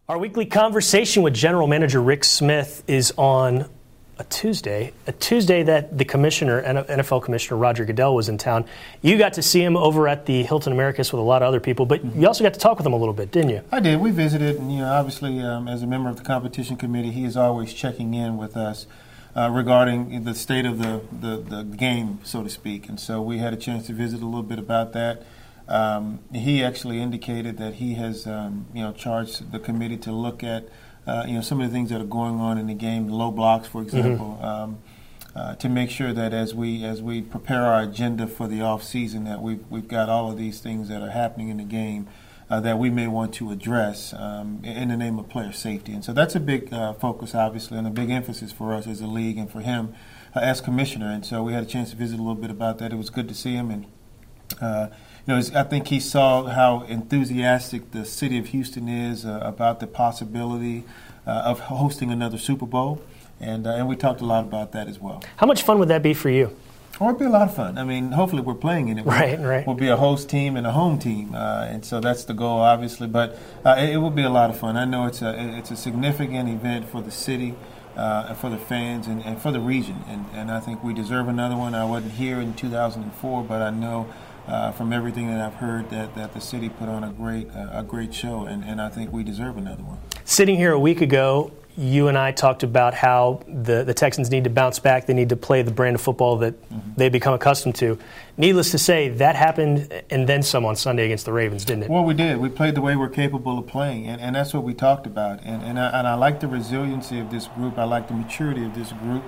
Our weekly conversation with General Manager Rick Smith is on a Tuesday that the commissioner, NFL Commissioner Roger Goodell, was in town. You got to see him over at the Hilton Americas with a lot of other people, but you also got to talk with him a little bit, didn't you? I did. We visited, and obviously, as a member of the competition committee, he is always checking in with us regarding the state of the game, so to speak. And so we had a chance to visit a little bit about that. He actually indicated that he has, charged the committee to look at, some of the things that are going on in the game, low blocks, for example, to make sure that as we prepare our agenda for the off season, that we've got all of these things that are happening in the game that we may want to address in the name of player safety. And so that's a big focus, obviously, and a big emphasis for us as a league and for him as commissioner. And so we had a chance to visit a little bit about that. It was good to see him, and I think he saw how enthusiastic the city of Houston is about the possibility of hosting another Super Bowl, and we talked a lot about that as well. How much fun would that be for you? Oh, it'd be a lot of fun. I mean, hopefully we're playing in it. Right. We'll be a host team and a home team, and so that's the goal, obviously. But it will be a lot of fun. I know it's a significant event for the city, for the fans, and for the region, and I think we deserve another one. I wasn't here in 2004, but I know from everything that I've heard that the city put on a great show, and I think we deserve another one. Sitting here a week ago, you and I talked about how the Texans need to bounce back. They need to play the brand of football that they've become accustomed to. Needless to say, that happened and then some on Sunday against the Ravens, didn't it? Well, we did. We played the way we're capable of playing, and that's what we talked about. And I like the resiliency of this group. I like the maturity of this group.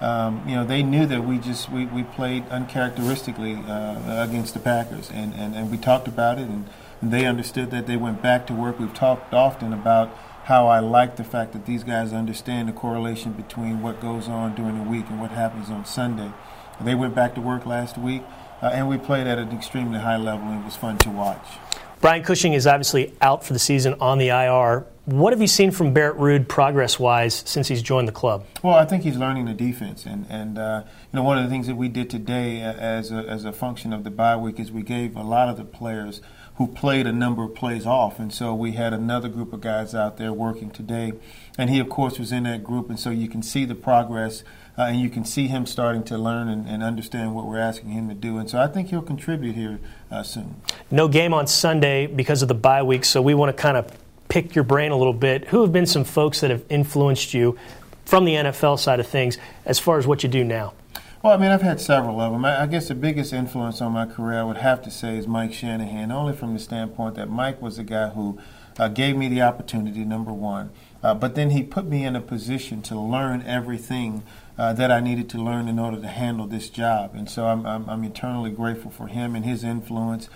They knew that we played uncharacteristically against the Packers, and we talked about it, and they understood that. They went back to work. We've talked often about how I like the fact that these guys understand the correlation between what goes on during the week and what happens on Sunday. They went back to work last week, and we played at an extremely high level, and it was fun to watch. Brian Cushing is obviously out for the season on the IR. What have you seen from Barrett Ruud progress-wise since he's joined the club? Well, I think he's learning the defense, and one of the things that we did today as a function of the bye week is we gave a lot of the players who played a number of plays off, and so we had another group of guys out there working today, and he, of course, was in that group, and so you can see the progress, and you can see him starting to learn and understand what we're asking him to do, and so I think he'll contribute here soon. No game on Sunday because of the bye week, so we want to kind of pick your brain a little bit. Who have been some folks that have influenced you from the NFL side of things as far as what you do now? Well, I mean, I've had several of them. I guess the biggest influence on my career, I would have to say, is Mike Shanahan, only from the standpoint that Mike was the guy who gave me the opportunity, number one. But then he put me in a position to learn everything that I needed to learn in order to handle this job. And so I'm eternally grateful for him and his influence.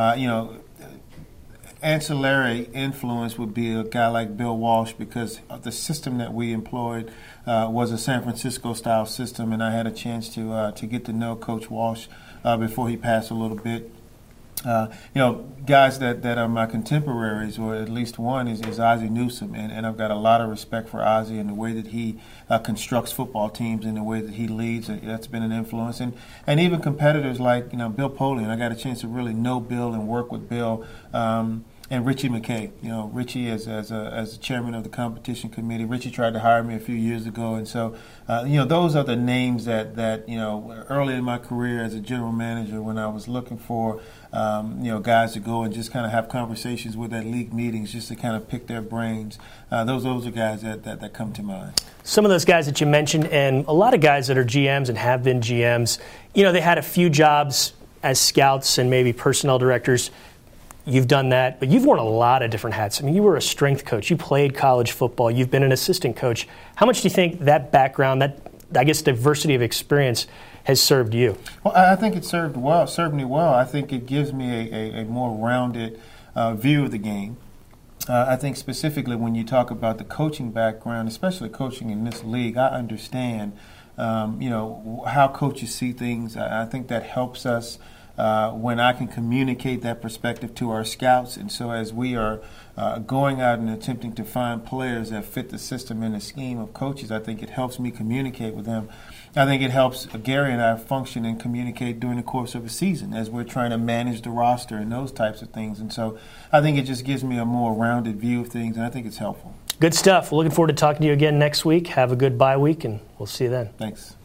Ancillary influence would be a guy like Bill Walsh, because the system that we employed was a San Francisco-style system, and I had a chance to get to know Coach Walsh before he passed a little bit. Guys that are my contemporaries, or at least one, is Ozzie Newsome, and I've got a lot of respect for Ozzie and the way that he constructs football teams and the way that he leads. That's been an influence, and even competitors like Bill Polian. I got a chance to really know Bill and work with Bill. And Richie McKay. Richie as a chairman of the competition committee. Richie tried to hire me a few years ago, and so those are the names that early in my career as a general manager, when I was looking for guys to go and just kind of have conversations with at league meetings, just to kind of pick their brains. Those are guys that come to mind. Some of those guys that you mentioned, and a lot of guys that are GMs and have been GMs, they had a few jobs as scouts and maybe personnel directors. You've done that, but you've worn a lot of different hats. I mean, you were a strength coach. You played college football. You've been an assistant coach. How much do you think that background, that, I guess, diversity of experience has served you? Well, I think it served me well. I think it gives me a more rounded view of the game. I think specifically when you talk about the coaching background, especially coaching in this league, I understand, how coaches see things. I think that helps us when I can communicate that perspective to our scouts. And so as we are going out and attempting to find players that fit the system and the scheme of coaches, I think it helps me communicate with them. I think it helps Gary and I function and communicate during the course of a season as we're trying to manage the roster and those types of things. And so I think it just gives me a more rounded view of things, and I think it's helpful. Good stuff. We're looking forward to talking to you again next week. Have a good bye week, and we'll see you then. Thanks.